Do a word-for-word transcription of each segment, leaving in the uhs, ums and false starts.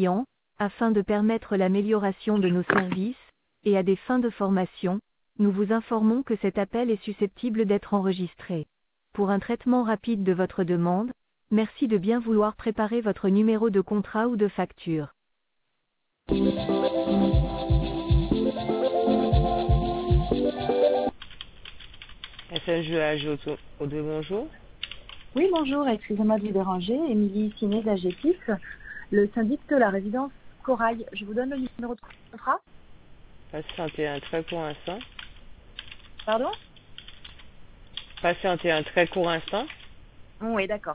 clients, afin de permettre l'amélioration de nos services, et à des fins de formation, nous vous informons que cet appel est susceptible d'être enregistré. Pour un traitement rapide de votre demande, merci de bien vouloir préparer votre numéro de contrat ou de facture. S N G A G Audrey, bonjour. Oui, bonjour, excusez-moi de vous déranger. Émilie Ciné d'Agetis, le syndic de la résidence Corail. Je vous donne le numéro de contrat. Patientez un très court instant. Pardon? Patientez un très court instant. Oui, d'accord.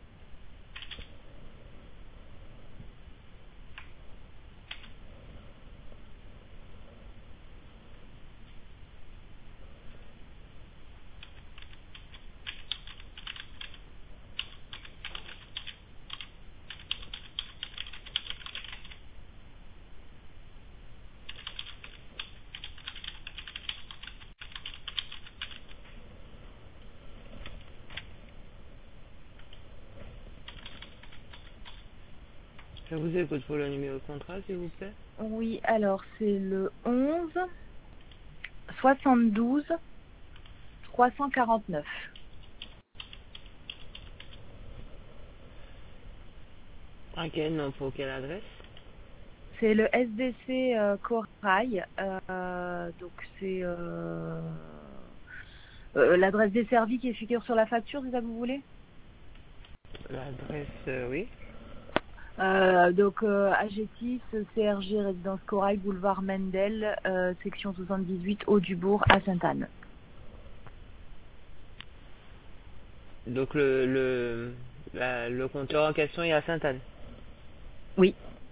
Je vous écoute pour le numéro de contrat, s'il vous plaît. Oui, alors c'est le onze soixante-douze trois cent quarante-neuf. Ok, non, pour quelle adresse? C'est le S D C euh, Corail. Euh, donc c'est euh, euh, l'adresse desservie qui figure sur la facture, c'est ça que vous voulez? L'adresse, euh, oui. Euh, donc euh, Agetis, C R G, résidence Corail, boulevard Mendel, euh, section soixante-dix-huit, Haut-du-Bourg, à Sainte-Anne. Donc le le la- le compteur en question est à Sainte-Anne. Oui.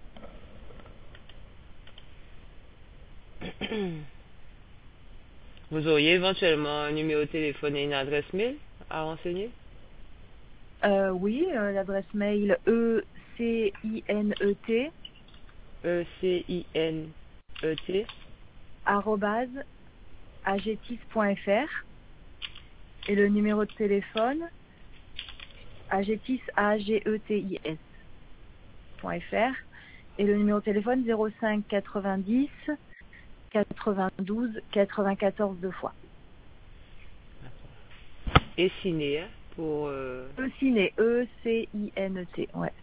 Vous auriez éventuellement un numéro de téléphone et une adresse mail à renseigner? Euh, oui, euh, l'adresse mail E C I N E T E C I N E T arrobase agetis point F R et le numéro de téléphone Agetis A G E T I S point F R et le numéro de téléphone zéro cinq quatre-vingt-dix quatre-vingt-douze quatre-vingt-quatorze deux fois. et ciné hein, pour euh... E Ciné, E C I N E T, ouais.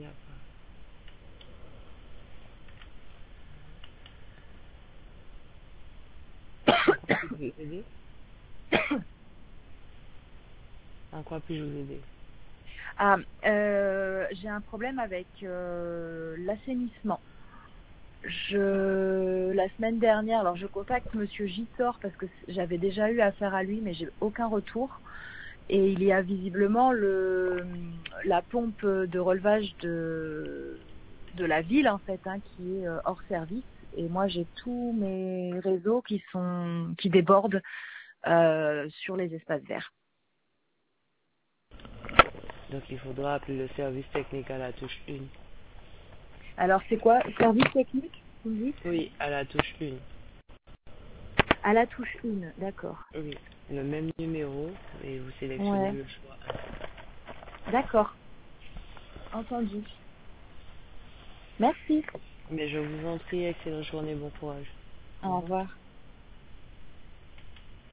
En quoi puis-je vous aider? Ah, euh, j'ai un problème avec euh, l'assainissement. Je la semaine dernière, alors je contacte Monsieur Gissor parce que j'avais déjà eu affaire à lui, mais j'ai aucun retour. Et il y a visiblement le la pompe de relevage de de la ville en fait, hein, qui est euh, hors service. Et moi, j'ai tous mes réseaux qui sont qui débordent euh, sur les espaces verts. Donc il faudra appeler le service technique à la touche un. Alors c'est quoi? Service technique, vous me dites? Oui, à la touche un. À la touche un, d'accord. Oui, le même numéro et vous sélectionnez Ouais, le choix un. d'accord. Entendu. Merci. Mais je vous en prie, excellente journée, bon courage. Au Au revoir. revoir.